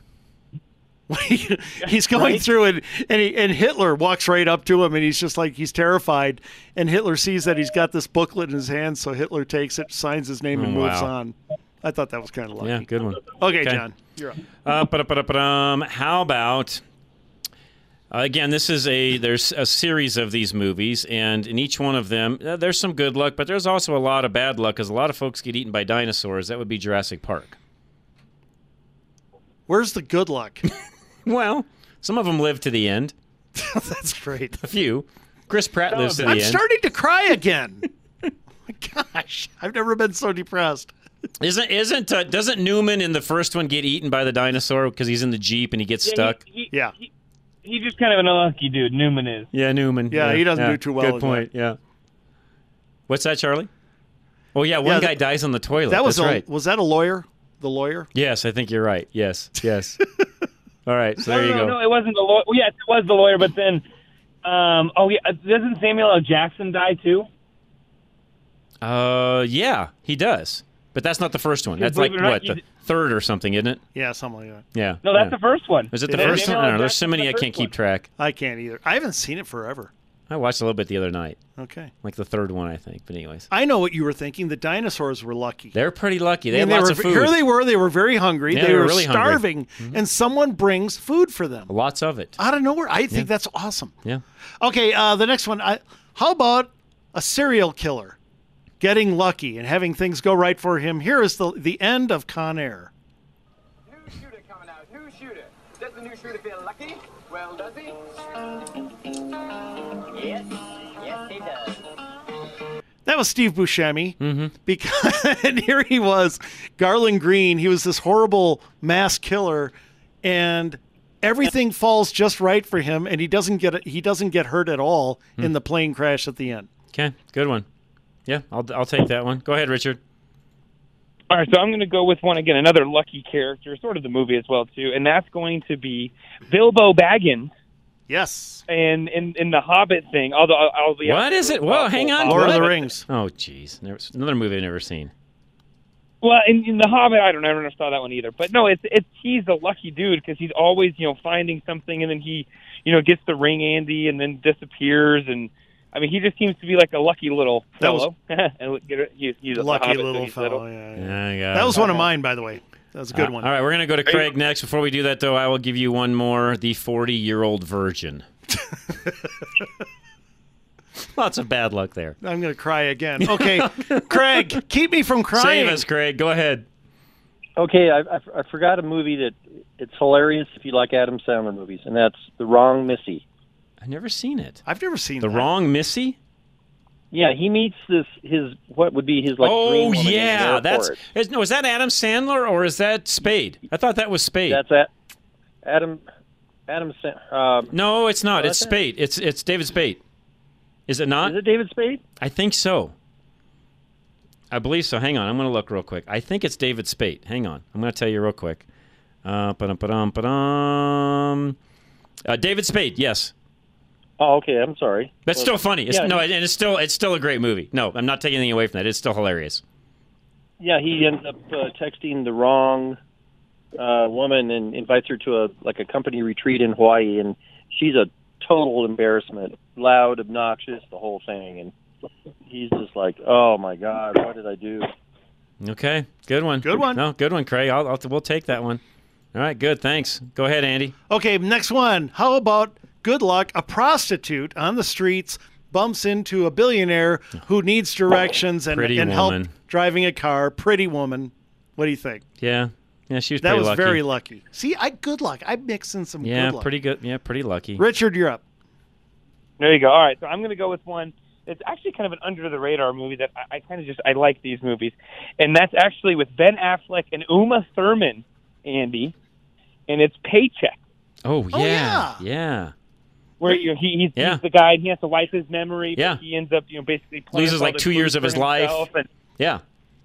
He's going through and Hitler walks right up to him, and he's just like, he's terrified. And Hitler sees that he's got this booklet in his hand, so Hitler takes it, signs his name, and moves on. I thought that was kind of lucky. Yeah, good one. Okay, John, you're up. How about... again, there's a series of these movies, and in each one of them, there's some good luck, but there's also a lot of bad luck because a lot of folks get eaten by dinosaurs. That would be Jurassic Park. Where's the good luck? Well, some of them live to the end. That's great. A few. Chris Pratt lives to the I'm end. starting to cry again. Oh my gosh, I've never been so depressed. Doesn't Newman in the first one get eaten by the dinosaur because he's in the Jeep and he gets stuck? He's just kind of an unlucky dude. Newman is. Yeah, Newman. Yeah, he doesn't do too well. Good point. Yeah. What's that, Charlie? Oh yeah, one guy dies on the toilet. That's right. Was that a lawyer? The lawyer? Yes, I think you're right. Yes. All right, so there you go. No, it wasn't the lawyer. Well, yes, it was the lawyer, but then, doesn't Samuel L. Jackson die too? Yeah, he does. But that's not the first one. That's like, the third or something, isn't it? Yeah, something like that. Yeah. No, that's the first one. Is it the first one? I don't know. There's so many I can't keep track. I can't either. I haven't seen it forever. I watched a little bit the other night. Okay. Like the third one, I think. But anyways. I know what you were thinking. The dinosaurs were lucky. They're pretty lucky. They had lots of food. Here they were. They were very hungry. Yeah, they were really starving. Mm-hmm. And someone brings food for them. Lots of it. Out of nowhere. I think that's awesome. Yeah. Okay, the next one. How about a serial killer getting lucky and having things go right for him? Here is the end of Con Air. New shooter coming out. New shooter. Does the new shooter feel lucky? Well, does he? Yes. Yes, he does. That was Steve Buscemi. Mm-hmm. Because and here he was, Garland Green. He was this horrible mass killer, and everything falls just right for him, and he doesn't get hurt at all in the plane crash at the end. Okay, good one. Yeah, I'll take that one. Go ahead, Richard. All right, so I'm going to go with one again, another lucky character, sort of the movie as well too, and that's going to be Bilbo Baggins. Yes. And in the Hobbit thing, although I'll be what is it? Well, hang on. Lord of the Rings. Oh, jeez, another movie I've never seen. Well, in the Hobbit, I never saw that one either. But no, he's a lucky dude because he's always finding something, and then he gets the ring Andy, and then disappears, and I mean he just seems to be like a lucky little fellow. He's a lucky Hobbit, little so fellow. Yeah. That was one of mine, by the way. That was a good one. All right, we're going to go to Craig next. Before we do that, though, I will give you one more. The 40-year-old virgin. Lots of bad luck there. I'm going to cry again. Okay, Craig, keep me from crying. Save us, Craig. Go ahead. Okay, I forgot a movie that it's hilarious if you like Adam Sandler movies, and that's The Wrong Missy. I've never seen it. I've never seen The Wrong Missy? Yeah, he meets what would be his dream woman in the airport. Is that Adam Sandler or is that Spade? I thought that was Spade. That's Adam no, it's not. It's Spade. It's David Spade. Is it not? Is it David Spade? I think so. I believe so. Hang on. I'm going to look real quick. I think it's David Spade. Hang on. I'm going to tell you real quick. David Spade, yes. Oh, okay. I'm sorry. That's still funny. It's still a great movie. No, I'm not taking anything away from that. It's still hilarious. Yeah, he ends up texting the wrong woman and invites her to a company retreat in Hawaii, and she's a total embarrassment, loud, obnoxious, the whole thing, and he's just like, oh my God, what did I do? Okay, good one. Good one. No, good one, Craig. We'll take that one. All right, good. Thanks. Go ahead, Andy. Okay, next one. How about good luck? A prostitute on the streets bumps into a billionaire who needs directions and help driving a car. Pretty woman. What do you think? Yeah, she was that pretty was lucky. very lucky. See, good luck. I mixed in some good luck. Pretty good. Yeah, pretty lucky. Richard, you're up. There you go. All right, so I'm going to go with one. It's actually kind of an under-the-radar movie that I kind of I like these movies. And that's actually with Ben Affleck and Uma Thurman, Andy, and it's Paycheck. Oh, yeah. Where he's the guy, and he has to wipe his memory, but he ends up, basically plants loses all like the 2 years clues of his for life. himself, and, yeah.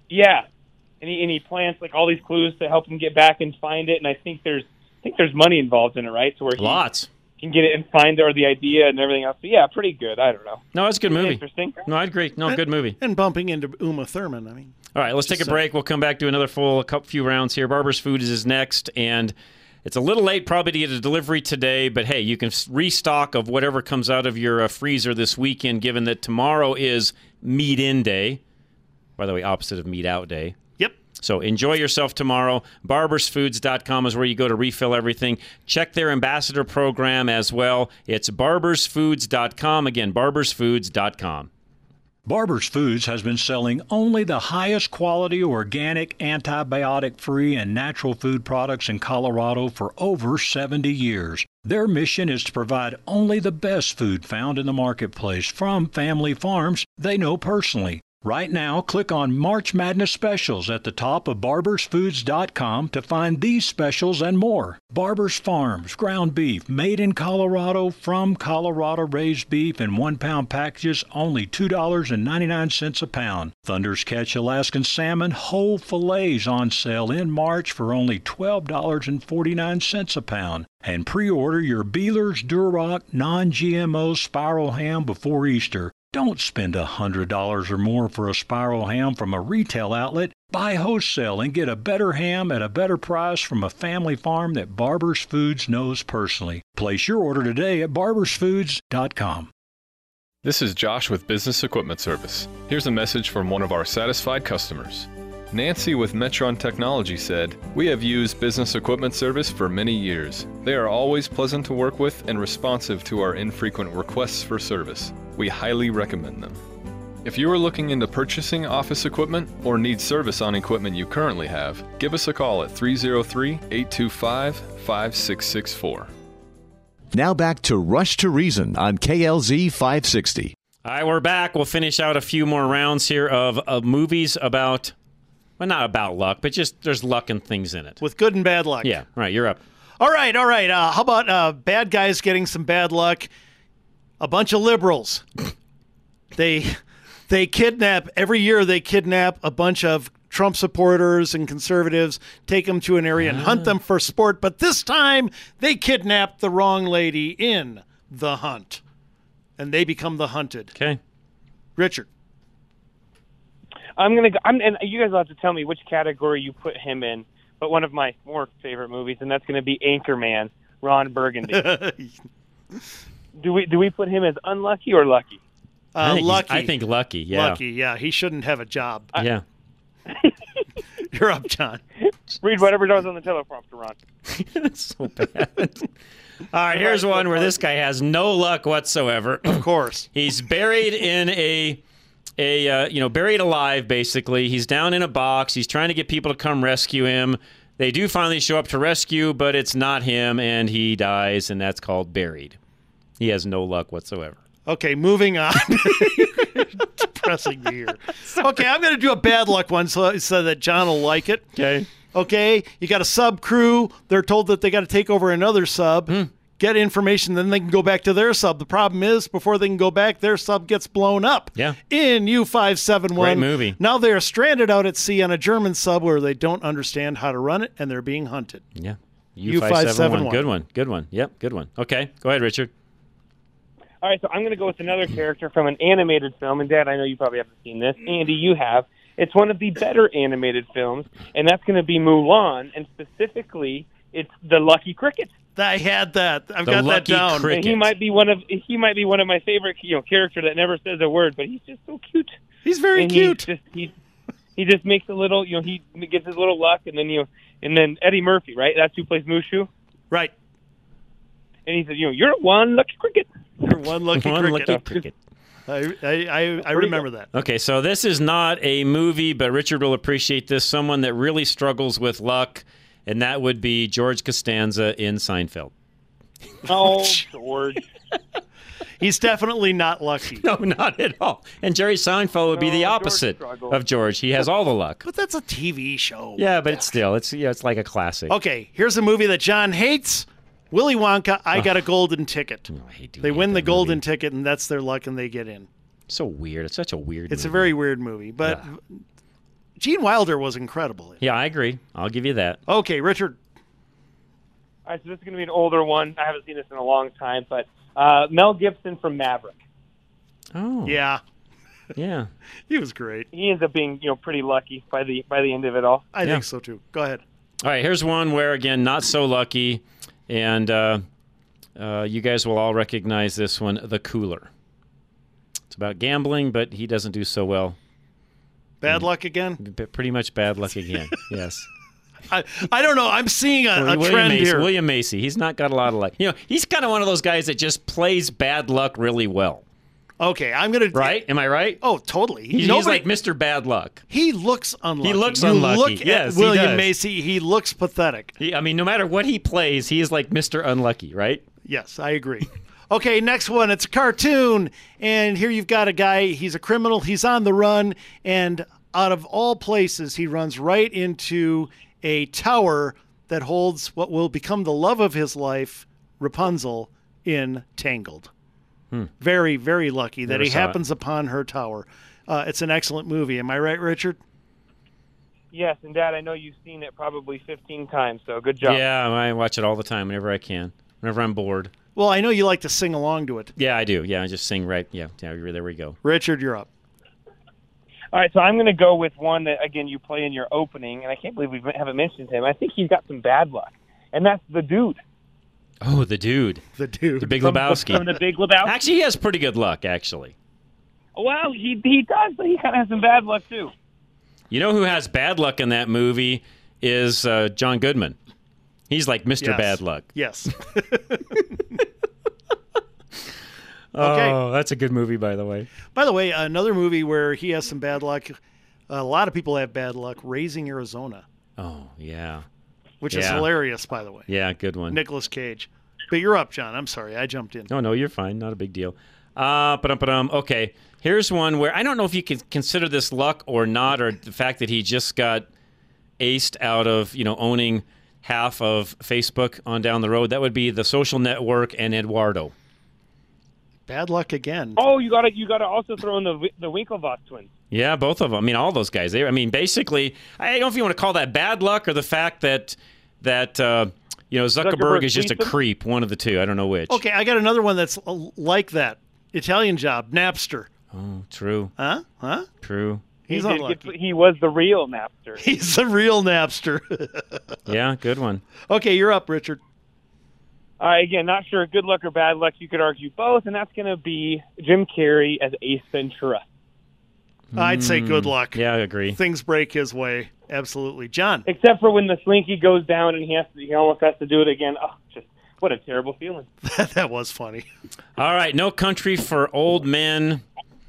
And he plants like all these clues to help him get back and find it. And I think there's money involved in it, right? So where he can get it and find the idea and everything else. So yeah, pretty good. I don't know. No, it's a good movie. Interesting. No, I agree. No, good movie. And bumping into Uma Thurman. I mean. All right, let's take a break. We'll come back to another few rounds here. Barber's Food is next, and it's a little late probably to get a delivery today, but hey, you can restock of whatever comes out of your freezer this weekend, given that tomorrow is Meat In Day. By the way, opposite of Meat Out Day. Yep. So enjoy yourself tomorrow. BarbersFoods.com is where you go to refill everything. Check their ambassador program as well. It's BarbersFoods.com. Again, BarbersFoods.com. Barber's Foods has been selling only the highest quality organic, antibiotic-free, and natural food products in Colorado for over 70 years. Their mission is to provide only the best food found in the marketplace from family farms they know personally. Right now, click on March Madness Specials at the top of barbersfoods.com to find these specials and more. Barber's Farms, ground beef, made in Colorado, from Colorado raised beef in 1-pound packages, only $2.99 a pound. Thunder's Catch Alaskan Salmon, whole fillets on sale in March for only $12.49 a pound. And pre-order your Beeler's Duroc non-GMO spiral ham before Easter. Don't spend $100 or more for a spiral ham from a retail outlet. Buy wholesale and get a better ham at a better price from a family farm that Barber's Foods knows personally. Place your order today at barbersfoods.com. This is Josh with Business Equipment Service. Here's a message from one of our satisfied customers. Nancy with Metron Technology said, "We have used Business Equipment Service for many years. They are always pleasant to work with and responsive to our infrequent requests for service. We highly recommend them." If you are looking into purchasing office equipment or need service on equipment you currently have, give us a call at 303-825-5664. Now back to Rush to Reason on KLZ 560. All right, we're back. We'll finish out a few more rounds here of movies about, well, not about luck, but just there's luck and things in it. With good and bad luck. Yeah, right, you're up. All right. How about bad guys getting some bad luck? A bunch of liberals. They kidnap, every year they kidnap a bunch of Trump supporters and conservatives, take them to an area and hunt them for sport. But this time they kidnapped the wrong lady in the hunt. And they become the hunted. Okay. Richard. I'm going to go, and you guys will have to tell me which category you put him in, but one of my more favorite movies, and that's going to be Anchorman, Ron Burgundy. Do we put him as unlucky or lucky? Lucky. I think lucky, yeah. Lucky, yeah. He shouldn't have a job. Yeah. You're up, John. Read whatever was on the teleprompter, Ron. That's so bad. All right, here's one where this guy has no luck whatsoever. Of course. He's buried in buried alive, basically. He's down in a box. He's trying to get people to come rescue him. They do finally show up to rescue, but it's not him, and he dies, and that's called Buried. He has no luck whatsoever. Okay, moving on. Depressing me here. Okay, I'm going to do a bad luck one so that John will like it. Okay, you got a sub crew. They're told that they got to take over another sub, get information, then they can go back to their sub. The problem is, before they can go back, their sub gets blown up. Yeah. In U-571. Great movie. Now they are stranded out at sea on a German sub where they don't understand how to run it, and they're being hunted. Yeah. U-571. Good one. Yep, good one. Okay, go ahead, Richard. All right, so I'm going to go with another character from an animated film. And, Dad, I know you probably haven't seen this. Andy, you have. It's one of the better animated films, and that's going to be Mulan. And specifically, It's the Lucky Cricket. I had that. I've The got that Lucky down. Cricket. And he might be one of my favorite character that never says a word, but he's just so cute. He's very and cute. He just makes a little, he gets his little luck, and then Eddie Murphy, right? That's who plays Mushu. Right. And he says, you're one lucky cricket. You're one lucky One cricket. Lucky Cricket. I remember that. Okay, so this is not a movie, but Richard will appreciate this. Someone that really struggles with luck, and that would be George Costanza in Seinfeld. Oh, George. He's definitely not lucky. No, not at all. And Jerry Seinfeld would be the opposite of George. He has all the luck. But that's a TV show. Yeah, but it's like a classic. Okay, here's a movie that John hates. Willy Wonka, I Got a Golden Ticket. They win the golden ticket, and that's their luck, and they get in. So weird. It's such a weird It's movie. a very weird movie, but Gene Wilder was incredible. Yeah, I agree. I'll give you that. Okay, Richard. All right, so this is going to be an older one. I haven't seen this in a long time, but Mel Gibson from Maverick. Oh. Yeah. Yeah. He was great. He ends up being, pretty lucky by the end of it all. I think so, too. Go ahead. All right, here's one where, again, not so lucky, and you guys will all recognize this one, The Cooler. It's about gambling, but he doesn't do so well. Bad luck again? Pretty much bad luck again, yes. I don't know. I'm seeing a trend here. William Macy. He's not got a lot of luck. He's kind of one of those guys that just plays bad luck really well. Okay, I'm going to... Right? Am I right? Oh, totally. He's like Mr. Bad Luck. He looks unlucky. He looks unlucky. Look yes, at William he does. Macy. He looks pathetic. No matter what he plays, he is like Mr. Unlucky, right? Yes, I agree. Okay, next one. It's a cartoon, and here you've got a guy. He's a criminal. He's on the run, and out of all places, he runs right into a tower that holds what will become the love of his life, Rapunzel, in Tangled. Very, very lucky that Never he saw happens upon her tower. It's an excellent movie. Am I right, Richard? Yes, and Dad, I know you've seen it probably 15 times, so good job. Yeah, I watch it all the time whenever I can, whenever I'm bored. Well, I know you like to sing along to it. Yeah, I do. Yeah, I just sing right. Yeah, there we go. Richard, you're up. All right, so I'm going to go with one that, again, you play in your opening, and I can't believe we haven't mentioned him. I think he's got some bad luck, and that's The Dude. Oh, The Dude. The Dude. The Big Lebowski. From The Big Lebowski. Actually, he has pretty good luck, actually. Well, he does, but he kind of has some bad luck, too. You know who has bad luck in that movie is John Goodman. He's like Mr. Bad Luck. Yes. Oh, that's a good movie, by the way. By the way, another movie where he has some bad luck, a lot of people have bad luck, Raising Arizona. Oh, yeah. Which is hilarious, by the way. Yeah, good one. Nicolas Cage. But you're up, John. I'm sorry. I jumped in. No, you're fine. Not a big deal. Okay, here's one where I don't know if you can consider this luck or not, or the fact that he just got aced out of, owning half of Facebook on down the road. That would be The Social Network and Eduardo. Bad luck again. Oh, you got to also throw in the Winklevoss twins. Yeah, both of them. I mean, all those guys. Basically, I don't know if you want to call that bad luck or the fact that Zuckerberg is just a creep. One of the two. I don't know which. Okay, I got another one that's like that. Italian Job, Napster. Oh, true. Huh? True. He's unlucky. He was the real Napster. He's the real Napster. Yeah, good one. Okay, you're up, Richard. Again, not sure good luck or bad luck. You could argue both, and that's going to be Jim Carrey as Ace Ventura. I'd say good luck. Yeah, I agree. Things break his way. Absolutely. John. Except for when the slinky goes down and he almost has to do it again. Oh, just what a terrible feeling. That was funny. All right, No Country for Old Men.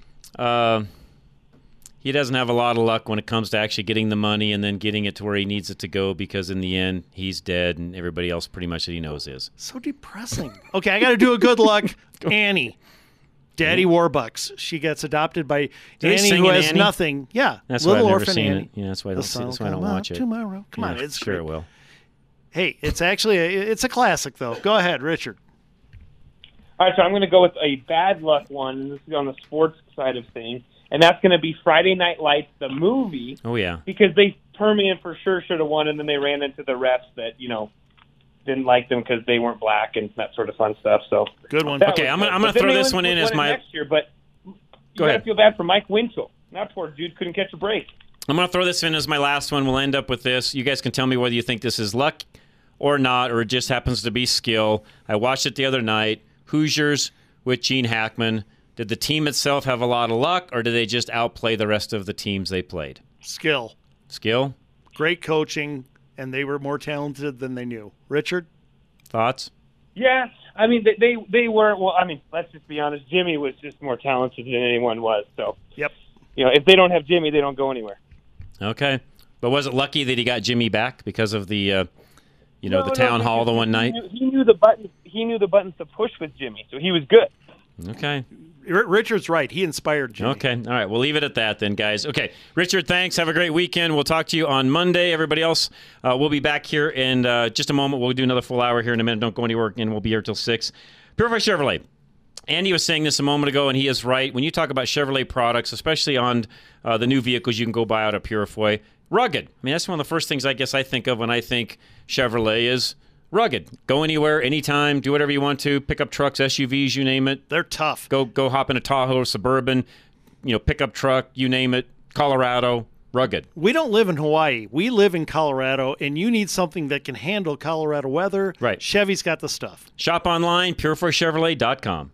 He doesn't have a lot of luck when it comes to actually getting the money and then getting it to where he needs it to go, because in the end, he's dead and everybody else pretty much that he knows is. So depressing. Okay, I got to do a good luck. Annie. Daddy Warbucks. She gets adopted by Annie, who has nothing. Yeah, that's Little why I've Orphan never seen Annie. it. Yeah, that's why I don't watch it. Tomorrow. Come on, it's sure great. it will. Hey, it's actually it's a classic though. Go ahead, Richard. All right, so I'm going to go with a bad luck one. This is on the sports side of things, and that's going to be Friday Night Lights, the movie. Oh yeah, because Permian for sure should have won, and then they ran into the refs that didn't like them because they weren't black and that sort of fun stuff. So good one. Okay, I'm going to throw this one in as my next year, but go you ahead. got to feel bad for Mike Winchell. That poor dude couldn't catch a break. I'm going to throw this in as my last one. We'll end up with this. You guys can tell me whether you think this is luck or not, or it just happens to be skill. I watched it the other night. Hoosiers with Gene Hackman. Did the team itself have a lot of luck, or did they just outplay the rest of the teams they played? Skill. Skill? Great coaching, and they were more talented than they knew. Richard? Thoughts? Yeah, I mean, they were, well, I mean, let's just be honest. Jimmy was just more talented than anyone was. So, yep. If they don't have Jimmy, they don't go anywhere. Okay. But was it lucky that he got Jimmy back because of the, No, the town hall the one night? He knew the buttons. He knew the buttons to push with Jimmy, so he was good. Okay. Richard's right. He inspired Jimmy. Okay. All right. We'll leave it at that then, guys. Okay. Richard, thanks. Have a great weekend. We'll talk to you on Monday. Everybody else, we'll be back here in just a moment. We'll do another full hour here in a minute. Don't go anywhere again. We'll be here till 6. Purify Chevrolet. Andy was saying this a moment ago, and he is right. When you talk about Chevrolet products, especially on the new vehicles you can go buy out at Purifoy, rugged. I mean, that's one of the first things I guess I think of when I think Chevrolet is rugged. Go anywhere, anytime, do whatever you want to. Pick up trucks, SUVs, you name it. They're tough. Go hop in a Tahoe or Suburban, pickup truck, you name it. Colorado, rugged. We don't live in Hawaii. We live in Colorado, and you need something that can handle Colorado weather. Right. Chevy's got the stuff. Shop online, purifoychevrolet.com.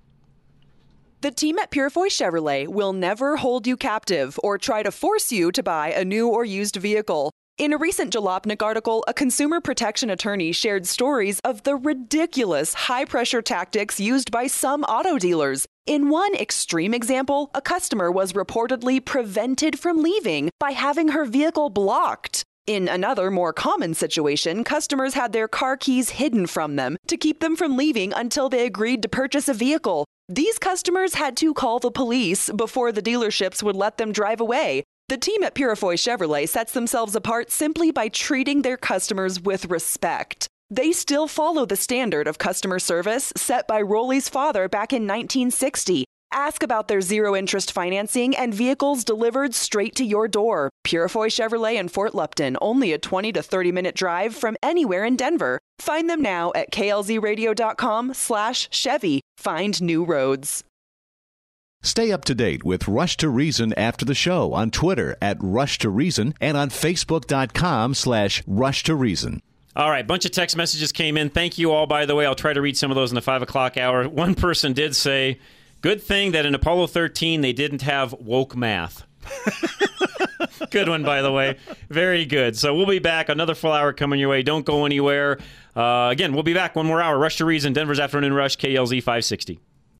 The team at Purifoy Chevrolet will never hold you captive or try to force you to buy a new or used vehicle. In a recent Jalopnik article, a consumer protection attorney shared stories of the ridiculous high-pressure tactics used by some auto dealers. In one extreme example, a customer was reportedly prevented from leaving by having her vehicle blocked. In another, more common situation, customers had their car keys hidden from them to keep them from leaving until they agreed to purchase a vehicle. These customers had to call the police before the dealerships would let them drive away. The team at Purifoy Chevrolet sets themselves apart simply by treating their customers with respect. They still follow the standard of customer service set by Rolly's father back in 1960. Ask about their zero-interest financing and vehicles delivered straight to your door. Purifoy Chevrolet in Fort Lupton, only a 20 to 30-minute drive from anywhere in Denver. Find them now at klzradio.com/Chevy. Find new roads. Stay up to date with Rush to Reason after the show on Twitter at Rush to Reason and on Facebook.com/Rush to Reason. All right, bunch of text messages came in. Thank you all, by the way. I'll try to read some of those in the 5 o'clock hour. One person did say, good thing that in Apollo 13 they didn't have woke math. Good one, by the way. Very good. So we'll be back. Another full hour coming your way. Don't go anywhere. Again, we'll be back one more hour. Rush to Reason, Denver's Afternoon Rush, KLZ 560.